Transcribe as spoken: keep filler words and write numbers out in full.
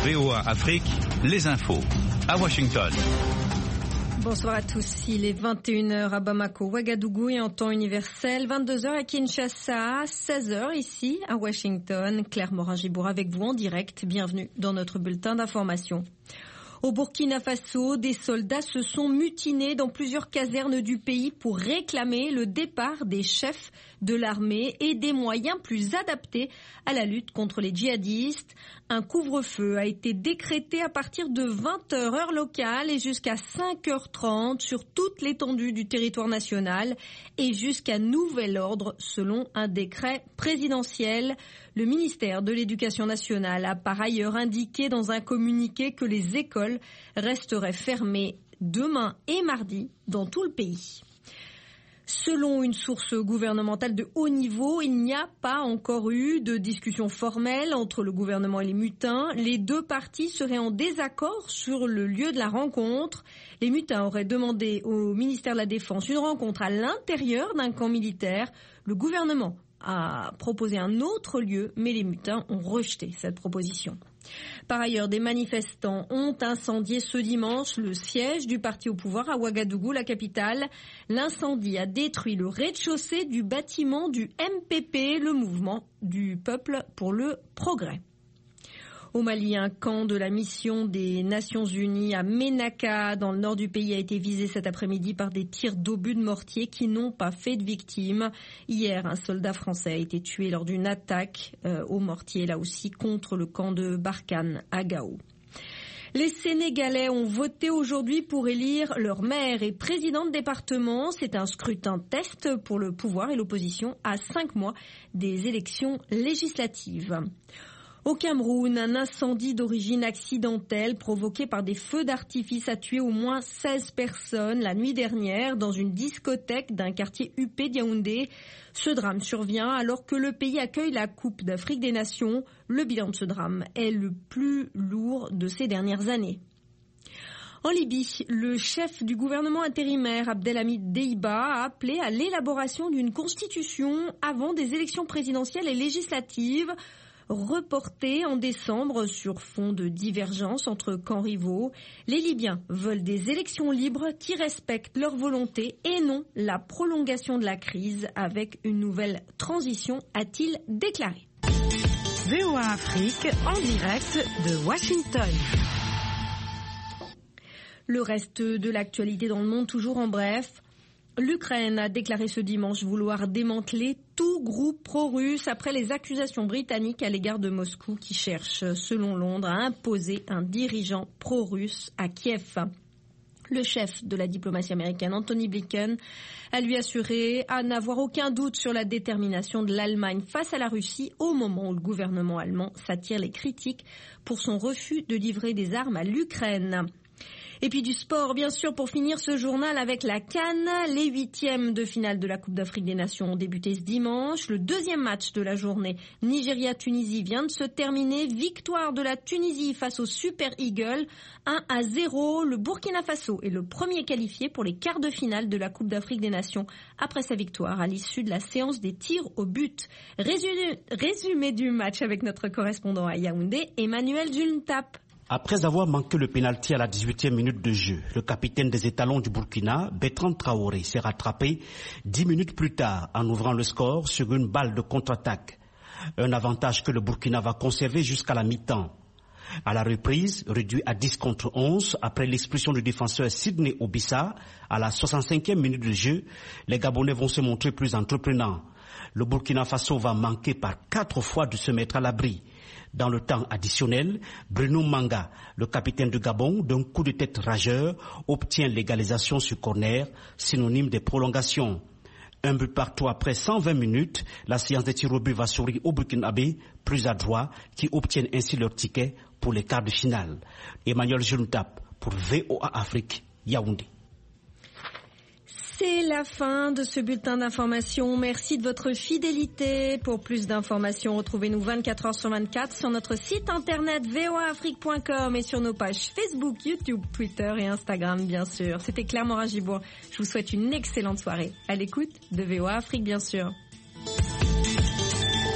V O A Afrique, les infos à Washington. Bonsoir à tous, il est vingt et une heures à Bamako, Ouagadougou et en temps universel, vingt-deux heures à Kinshasa, seize heures ici à Washington. Claire Morin-Gibour avec vous en direct, bienvenue dans notre bulletin d'information. Au Burkina Faso, des soldats se sont mutinés dans plusieurs casernes du pays pour réclamer le départ des chefs de l'armée et des moyens plus adaptés à la lutte contre les djihadistes. Un couvre-feu a été décrété à partir de vingt heures heure locale et jusqu'à cinq heures trente sur toute l'étendue du territoire national et jusqu'à nouvel ordre selon un décret présidentiel. Le ministère de l'Éducation nationale a par ailleurs indiqué dans un communiqué que les écoles resteraient fermées demain et mardi dans tout le pays. Selon une source gouvernementale de haut niveau, il n'y a pas encore eu de discussion formelle entre le gouvernement et les mutins. Les deux parties seraient en désaccord sur le lieu de la rencontre. Les mutins auraient demandé au ministère de la Défense une rencontre à l'intérieur d'un camp militaire. Le gouvernement a proposé un autre lieu, mais les mutins ont rejeté cette proposition. Par ailleurs, des manifestants ont incendié ce dimanche le siège du parti au pouvoir à Ouagadougou, la capitale. L'incendie a détruit le rez-de-chaussée du bâtiment du M P P, le mouvement du peuple pour le progrès. Au Mali, un camp de la mission des Nations Unies à Ménaka, dans le nord du pays, a été visé cet après-midi par des tirs d'obus de mortier qui n'ont pas fait de victimes. Hier, un soldat français a été tué lors d'une attaque euh, au mortier, là aussi contre le camp de Barkhane à Gao. Les Sénégalais ont voté aujourd'hui pour élire leur maire et président de département. C'est un scrutin test pour le pouvoir et l'opposition à cinq mois des élections législatives. Au Cameroun, un incendie d'origine accidentelle provoqué par des feux d'artifice a tué au moins seize personnes la nuit dernière dans une discothèque d'un quartier huppé de Yaoundé. Ce drame survient alors que le pays accueille la Coupe d'Afrique des Nations. Le bilan de ce drame est le plus lourd de ces dernières années. En Libye, le chef du gouvernement intérimaire Abdelhamid Deiba a appelé à l'élaboration d'une constitution avant des élections présidentielles et législatives reporté en décembre sur fond de divergence entre camps rivaux. Les Libyens veulent des élections libres qui respectent leur volonté et non la prolongation de la crise avec une nouvelle transition, a-t-il déclaré. V O A Afrique en direct de Washington. Le reste de l'actualité dans le monde, toujours en bref. L'Ukraine a déclaré ce dimanche vouloir démanteler tout groupe pro-russe après les accusations britanniques à l'égard de Moscou qui cherche, selon Londres, à imposer un dirigeant pro-russe à Kiev. Le chef de la diplomatie américaine, Antony Blinken, a lui assuré à n'avoir aucun doute sur la détermination de l'Allemagne face à la Russie au moment où le gouvernement allemand s'attire les critiques pour son refus de livrer des armes à l'Ukraine. Et puis du sport, bien sûr, pour finir ce journal avec la CAN. Les huitièmes de finale de la Coupe d'Afrique des Nations ont débuté ce dimanche. Le deuxième match de la journée, Nigeria-Tunisie, vient de se terminer. Victoire de la Tunisie face aux Super Eagles, un à zéro. Le Burkina Faso est le premier qualifié pour les quarts de finale de la Coupe d'Afrique des Nations après sa victoire à l'issue de la séance des tirs au but. Résumé, résumé du match avec notre correspondant à Yaoundé, Emmanuel Juntap. Après avoir manqué le pénalty à la dix-huitième minute de jeu, le capitaine des étalons du Burkina, Bertrand Traoré, s'est rattrapé dix minutes plus tard en ouvrant le score sur une balle de contre-attaque. Un avantage que le Burkina va conserver jusqu'à la mi-temps. À la reprise, réduit à dix contre onze, après l'expulsion du défenseur Sidney Obissa, à la soixante-cinquième minute de jeu, les Gabonais vont se montrer plus entreprenants. Le Burkina Faso va manquer par quatre fois de se mettre à l'abri. Dans le temps additionnel, Bruno Manga, le capitaine du Gabon, d'un coup de tête rageur, obtient l'égalisation sur corner, synonyme des prolongations. Un but partout après cent vingt minutes, la séance des tirs au but va sourire au Burkinabé, plus adroits, qui obtiennent ainsi leur ticket pour les quarts de finale. Emmanuel Juntap pour V O A Afrique, Yaoundé. C'est la fin de ce bulletin d'information. Merci de votre fidélité. Pour plus d'informations, retrouvez-nous vingt-quatre heures sur vingt-quatre sur notre site internet v o a afrique point com et sur nos pages Facebook, YouTube, Twitter et Instagram, bien sûr. C'était Claire Morin-Gibour. Je vous souhaite une excellente soirée à l'écoute de V O A Afrique, bien sûr.